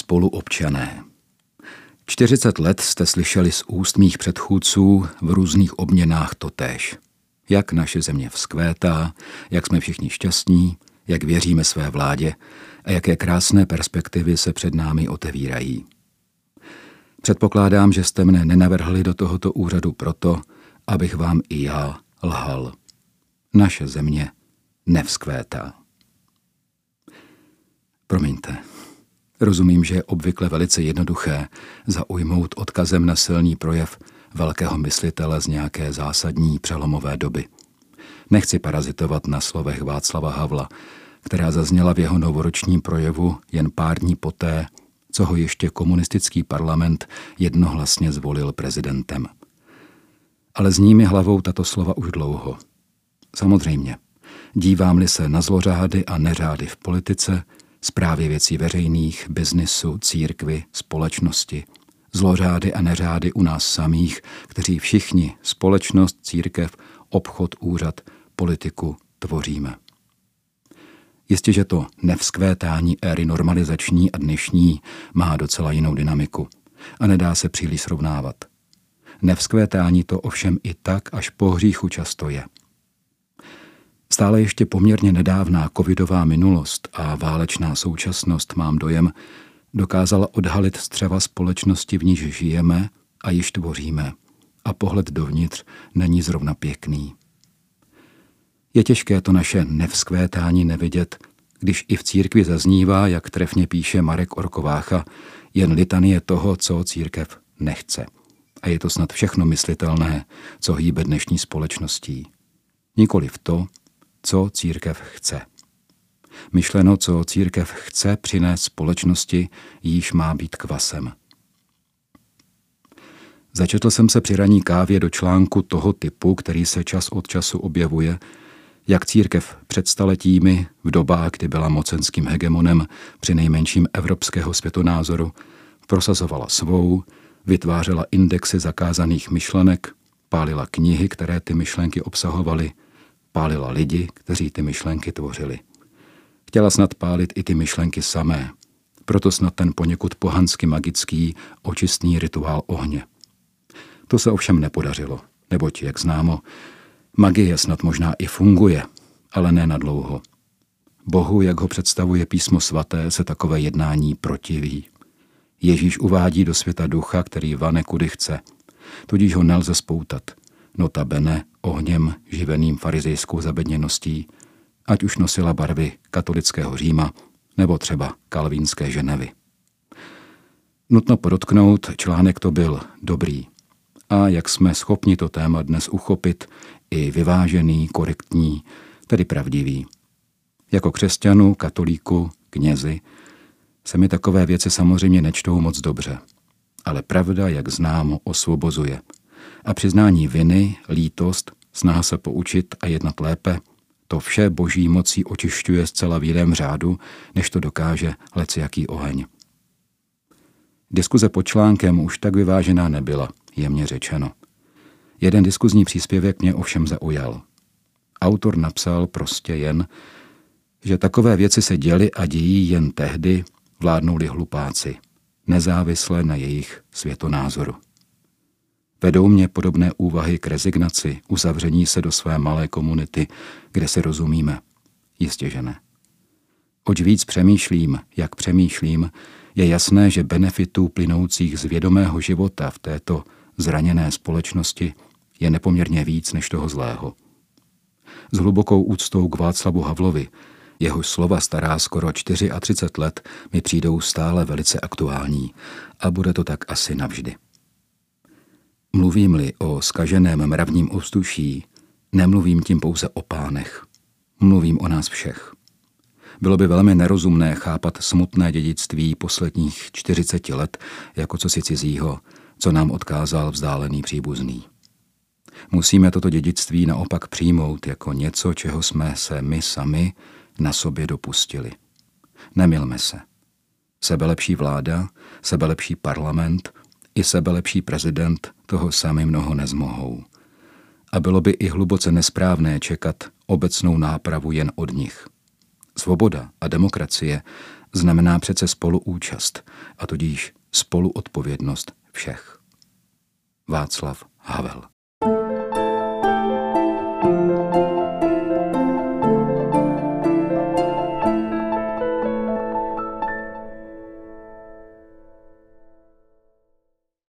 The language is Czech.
Spoluobčané. 40 let jste slyšeli z úst mých předchůdců v různých obměnách totéž. Jak naše země vzkvétá, jak jsme všichni šťastní, jak věříme své vládě a jaké krásné perspektivy se před námi otevírají. Předpokládám, že jste mne nenavrhli do tohoto úřadu proto, abych vám i já lhal. Naše země nevzkvétá. Promiňte. Rozumím, že je obvykle velice jednoduché zaujmout odkazem na silný projev velkého myslitele z nějaké zásadní přelomové doby. Nechci parazitovat na slovech Václava Havla, která zazněla v jeho novoročním projevu jen pár dní poté, co ho ještě komunistický parlament jednohlasně zvolil prezidentem. Ale zní mi hlavou tato slova už dlouho. Samozřejmě, dívám-li se na zlořády a neřády v politice, správě věcí veřejných, biznisu, církvi, společnosti, zlořády a neřády u nás samých, kteří všichni, společnost, církev, obchod, úřad, politiku tvoříme. Jistě, že to nevzkvétání éry normalizační a dnešní má docela jinou dynamiku a nedá se příliš srovnávat. Nevzkvétání to ovšem i tak až po hříchu často je. Stále ještě poměrně nedávná covidová minulost a válečná současnost, mám dojem, dokázala odhalit střeva společnosti, v níž žijeme a již tvoříme, a pohled dovnitř není zrovna pěkný. Je těžké to naše nevzkvétání nevidět, když i v církvi zaznívá, jak trefně píše Marek Orkovácha, jen litanie toho, co církev nechce. A je to snad všechno myslitelné, co hýbe dnešní společností. Nikoliv to, co církev chce. Myšleno, co církev chce přinést společnosti, již má být kvasem. Začetl jsem se při ranní kávě do článku toho typu, který se čas od času objevuje, jak církev před staletími, v dobách, kdy byla mocenským hegemonem při nejmenším evropského světonázoru, prosazovala svou, vytvářela indexy zakázaných myšlenek, pálila knihy, které ty myšlenky obsahovaly, pálila lidi, kteří ty myšlenky tvořili. Chtěla snad pálit i ty myšlenky samé, proto snad ten poněkud pohansky magický očistný rituál ohně. To se ovšem nepodařilo, neboť, jak známo, magie snad možná i funguje, ale ne na dlouho. Bohu, jak ho představuje Písmo svaté, se takové jednání protiví. Ježíš uvádí do světa ducha, který vane kudy chce, tudíž ho nelze spoutat, notabene ohněm živeným farizejskou zabedněností, ať už nosila barvy katolického Říma nebo třeba kalvínské Ženevy. Nutno podotknout, článek to byl dobrý. A jak jsme schopni to téma dnes uchopit, i vyvážený, korektní, tedy pravdivý. Jako křesťanu, katolíku, knězi se mi takové věci samozřejmě nečtou moc dobře. Ale pravda, jak známo, osvobozuje. A přiznání viny, lítost, snaha se poučit a jednat lépe, to vše boží mocí očišťuje zcela v jiném řádu, než to dokáže lecjaký oheň. Diskuze pod článkem už tak vyvážená nebyla, jemně řečeno. Jeden diskuzní příspěvek mě ovšem zaujal. Autor napsal prostě jen, že takové věci se děly a dějí jen tehdy, vládnou-li hlupáci, nezávisle na jejich světonázoru. Vedou mě podobné úvahy k rezignaci, uzavření se do své malé komunity, kde se rozumíme? Jistě, že ne. Oč víc přemýšlím, jak přemýšlím, je jasné, že benefitů plynoucích z vědomého života v této zraněné společnosti je nepoměrně víc než toho zlého. S hlubokou úctou k Václavu Havlovi, jehož slova stará skoro 34 let, mi přijdou stále velice aktuální a bude to tak asi navždy. Mluvím-li o zkaženém mravním ovzduší, nemluvím tím pouze o pánech. Mluvím o nás všech. Bylo by velmi nerozumné chápat smutné dědictví posledních 40 let jako cosi cizího, co nám odkázal vzdálený příbuzný. Musíme toto dědictví naopak přijmout jako něco, čeho jsme se my sami na sobě dopustili. Nemylme se. Sebelepší vláda, sebelepší parlament i sebelepší prezident toho sami mnoho nezmohou. A bylo by i hluboce nesprávné čekat obecnou nápravu jen od nich. Svoboda a demokracie znamená přece spoluúčast, a tudíž spoluodpovědnost všech. Václav Havel.